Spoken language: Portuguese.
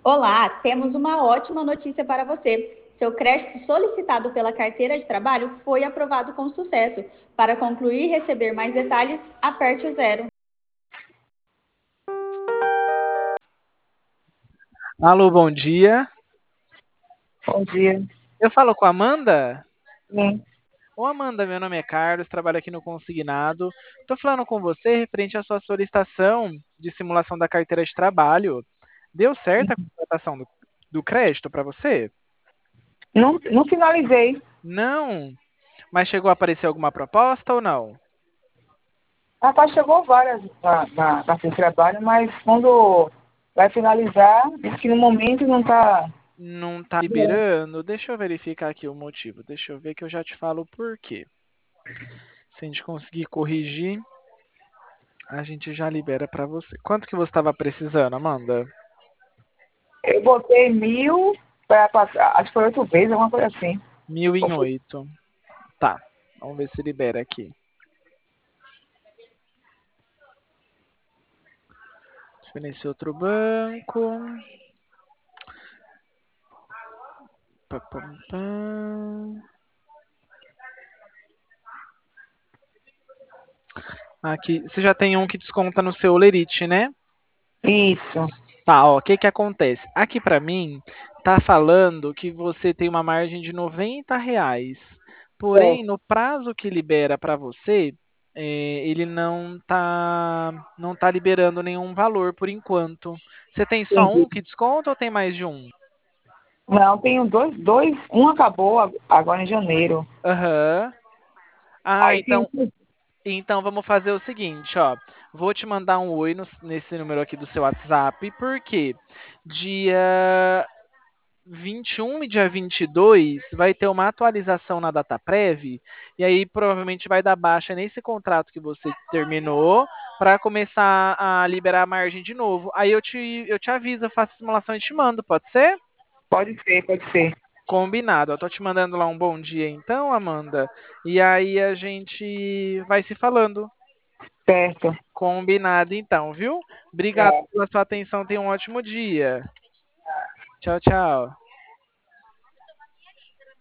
Olá, temos uma ótima notícia para você. Seu crédito solicitado pela carteira de trabalho foi aprovado com sucesso. Para concluir e receber mais detalhes, aperte o zero. Alô, bom dia. Bom dia. Eu falo com a Amanda? Sim. Ô, Amanda, meu nome é Carlos, trabalho aqui no Consignado. Estou falando com você referente à sua solicitação de simulação da carteira de trabalho. Deu certo a contratação do crédito para você? Não finalizei. Não, mas chegou a aparecer alguma proposta ou não? Rapaz, chegou várias na de trabalho, mas quando vai finalizar, diz que no momento não está. Não tá liberando? Deixa eu verificar aqui o motivo. Deixa eu ver que eu já te falo o porquê. Se a gente conseguir corrigir, a gente já libera para você. Quanto que você estava precisando, Amanda? Eu botei 1.000 para passar, acho que foi 8 vezes, alguma coisa assim. 1008. Tá, vamos ver se libera aqui. Deixa eu ver nesse outro banco. Pá, pá, pá. Aqui, você já tem um que desconta no seu Lerite, né? Isso. Tá, ó, o que que acontece? Aqui pra mim, tá falando que você tem uma margem de R$ 90. É, Porém, no prazo que libera pra você, ele não tá liberando nenhum valor por enquanto. Você tem só entendi. um que desconta ou tem mais de um? Não, tenho dois, um acabou agora em janeiro. Aham. Ah, Aí tem. então vamos fazer o seguinte, ó. Vou te mandar um oi nesse número aqui do seu WhatsApp, porque dia 21 e dia 22 vai ter uma atualização na DataPrev, e aí provavelmente vai dar baixa nesse contrato que você terminou para começar a liberar a margem de novo. Aí eu te aviso, eu faço a simulação e te mando, pode ser? Pode ser, pode ser. Combinado. Eu tô te mandando lá um bom dia então, Amanda. E aí a gente vai se falando. Certo. Combinado então, viu? Obrigado É. pela sua atenção. Tenha um ótimo dia. Tchau, tchau.